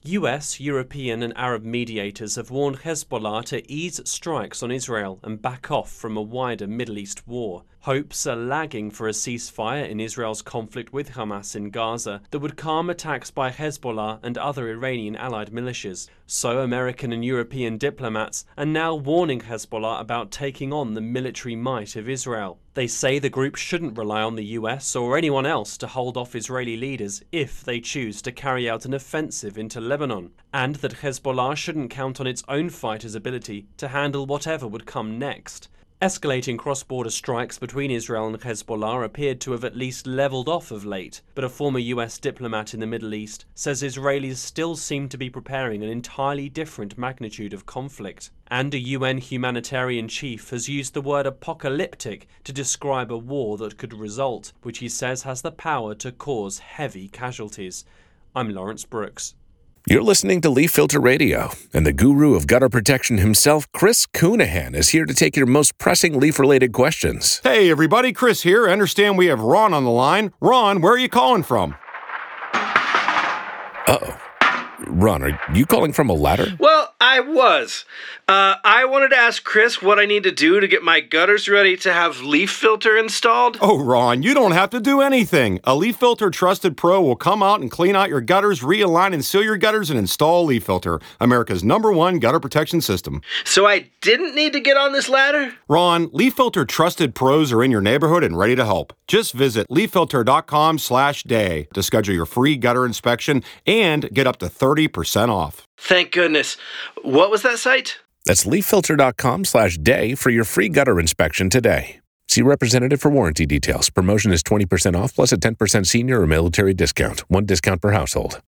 US, European and Arab mediators have warned Hezbollah to ease strikes on Israel and back off from a wider Middle East war. Hopes are lagging for a ceasefire in Israel's conflict with Hamas in Gaza that would calm attacks by Hezbollah and other Iranian allied militias. So American and European diplomats are now warning Hezbollah about taking on the military might of Israel. They say the group shouldn't rely on the US or anyone else to hold off Israeli leaders if they choose to carry out an offensive into Lebanon, and that Hezbollah shouldn't count on its own fighters' ability to handle whatever would come next. Escalating cross-border strikes between Israel and Hezbollah appeared to have at least levelled off of late, but a former US diplomat in the Middle East says Israelis still seem to be preparing an entirely different magnitude of conflict. And a UN humanitarian chief has used the word apocalyptic to describe a war that could result, which he says has the power to cause heavy casualties. I'm Lawrence Brooks. You're listening to Leaf Filter Radio, and the guru of gutter protection himself, Chris Coonahan, is here to take your most pressing leaf-related questions. Hey, everybody, Chris here. I understand we have Ron on the line. Ron, where are you calling from? Uh-oh. Ron, are you calling from a ladder? Well, I was. I wanted to ask Chris what I need to do to get my gutters ready to have Leaf Filter installed. Oh, Ron, you don't have to do anything. A Leaf Filter Trusted Pro will come out and clean out your gutters, realign and seal your gutters, and install Leaf Filter, America's #1 gutter protection system. So I didn't need to get on this ladder? Ron, Leaf Filter Trusted Pros are in your neighborhood and ready to help. Just visit leaffilter.com/day to schedule your free gutter inspection and get up to 30% off. Thank goodness. What was that site? That's leaffilter.com/day for your free gutter inspection today. See representative for warranty details. Promotion is 20% off plus a 10% senior or military discount. One discount per household.